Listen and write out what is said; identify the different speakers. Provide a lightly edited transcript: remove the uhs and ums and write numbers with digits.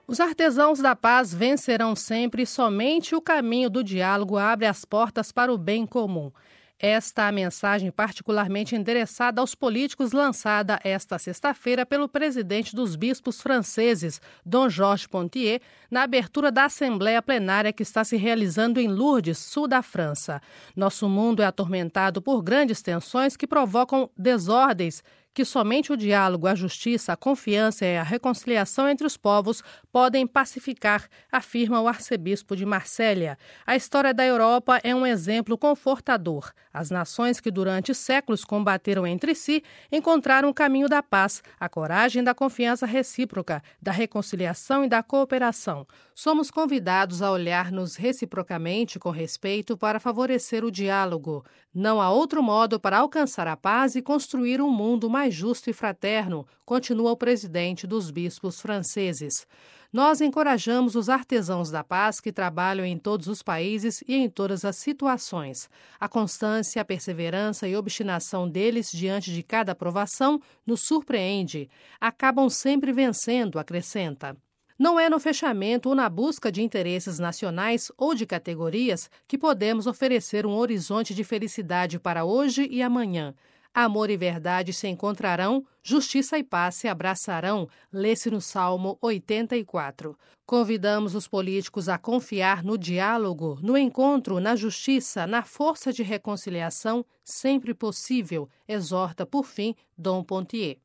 Speaker 1: Os artesãos da paz vencerão sempre e somente o caminho do diálogo abre as portas para o bem comum. Esta é a mensagem particularmente endereçada aos políticos lançada esta sexta-feira pelo presidente dos bispos franceses, Dom Georges Pontier, na abertura da Assembleia Plenária que está se realizando em Lourdes, sul da França. Nosso mundo é atormentado por grandes tensões que provocam desordens que somente o diálogo, a justiça, a confiança e a reconciliação entre os povos podem pacificar, afirma o arcebispo de Marsella. A história da Europa é um exemplo confortador. As nações que durante séculos combateram entre si encontraram o caminho da paz, a coragem da confiança recíproca, da reconciliação e da cooperação. Somos convidados a olhar-nos reciprocamente com respeito para favorecer o diálogo. Não há outro modo para alcançar a paz e construir um mundo mais justo e fraterno, continua o presidente dos bispos franceses. Nós encorajamos os artesãos da paz que trabalham em todos os países e em todas as situações. A constância, a perseverança e obstinação deles diante de cada provação nos surpreende. Acabam sempre vencendo, acrescenta. Não é no fechamento ou na busca de interesses nacionais ou de categorias que podemos oferecer um horizonte de felicidade para hoje e amanhã. Amor e verdade se encontrarão, justiça e paz se abraçarão, lê-se no Salmo 84. Convidamos os políticos a confiar no diálogo, no encontro, na justiça, na força de reconciliação, sempre possível, exorta, por fim, Dom Pontier.